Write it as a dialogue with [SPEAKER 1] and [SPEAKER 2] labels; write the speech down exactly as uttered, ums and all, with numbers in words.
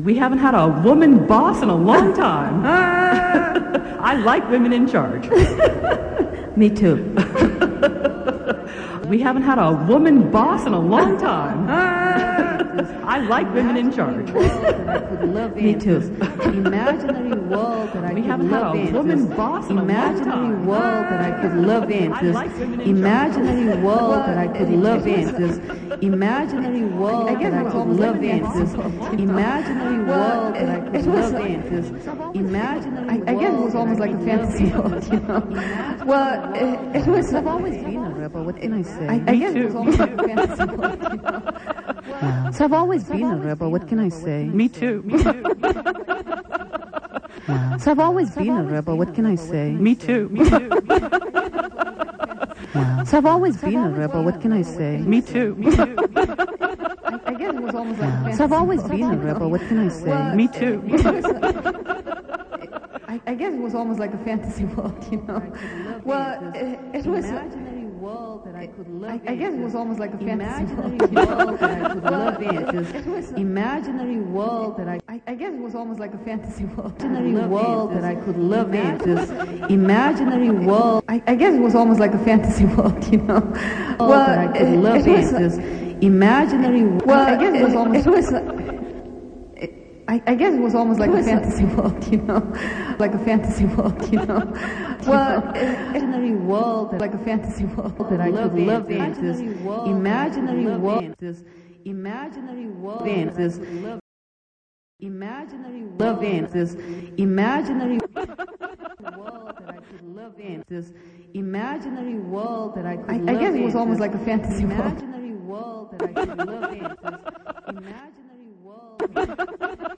[SPEAKER 1] We haven't had a woman boss in a long time. I like women in charge.
[SPEAKER 2] Me too.
[SPEAKER 1] We haven't had a woman boss in a long time. I like women in charge.
[SPEAKER 2] Me too.
[SPEAKER 3] Imaginary world that I
[SPEAKER 1] We
[SPEAKER 3] could
[SPEAKER 1] haven't had
[SPEAKER 3] live
[SPEAKER 1] a
[SPEAKER 3] in.
[SPEAKER 1] woman
[SPEAKER 3] This
[SPEAKER 1] boss in a long
[SPEAKER 3] imaginary
[SPEAKER 1] time.
[SPEAKER 3] world that I could live in.
[SPEAKER 1] I
[SPEAKER 3] This
[SPEAKER 1] like women in
[SPEAKER 3] imaginary world that I could live in. This imaginary world that I could live in. This imaginary world that I could live in. This imaginary.
[SPEAKER 2] I guess it was almost like a fantasy world, you know. Well, it, it was.
[SPEAKER 3] I've always been a rebel. What can I say?
[SPEAKER 2] I, I guess it was almost like a fantasy world, you know.
[SPEAKER 3] Wow. So I've always been a rebel. What can I say?
[SPEAKER 1] Me too. Me too.
[SPEAKER 3] Wow. So I've always been a rebel. What can I say?
[SPEAKER 1] Me too. Me too.
[SPEAKER 3] Wow. So I've always been a rebel. What can I say?
[SPEAKER 1] Me too. Me too.
[SPEAKER 2] I guess it was almost like a fantasy
[SPEAKER 3] So I've always
[SPEAKER 2] world,
[SPEAKER 3] been
[SPEAKER 2] you
[SPEAKER 3] a
[SPEAKER 2] know.
[SPEAKER 3] rebel. What can I say?
[SPEAKER 1] Me too. Me too.
[SPEAKER 2] I, I guess it was almost like a fantasy world, you know. Well, it, it was.
[SPEAKER 3] Imaginary world that I could live
[SPEAKER 2] I, I guess it was almost like a fantasy
[SPEAKER 3] Imaginary
[SPEAKER 2] world, you know.
[SPEAKER 3] world that I could live in. This imaginary world that I
[SPEAKER 2] I, I guess it was almost like a fantasy world.
[SPEAKER 3] imaginary world that I could live in. This imaginary world
[SPEAKER 2] I, I guess it was almost like a fantasy world, you know.
[SPEAKER 3] well, that I could
[SPEAKER 2] it,
[SPEAKER 3] live
[SPEAKER 2] it was,
[SPEAKER 3] in. This imaginary
[SPEAKER 2] well, I guess it was
[SPEAKER 3] it-
[SPEAKER 2] almost. It was. I, I guess it was almost like a fantasy world, you know, like a fantasy world, you know. Well,
[SPEAKER 3] imaginary world that
[SPEAKER 2] like a fantasy world
[SPEAKER 3] that I
[SPEAKER 2] live
[SPEAKER 3] could
[SPEAKER 2] in.
[SPEAKER 3] live in. This imaginary world. This imaginary world. In this imaginary live in. This imaginary world that I could live in. This imaginary world that I could
[SPEAKER 2] I,
[SPEAKER 3] live
[SPEAKER 2] I guess
[SPEAKER 3] in.
[SPEAKER 2] it was almost
[SPEAKER 3] This
[SPEAKER 2] like a fantasy world.
[SPEAKER 3] imaginary world that I could live in. This imaginary world.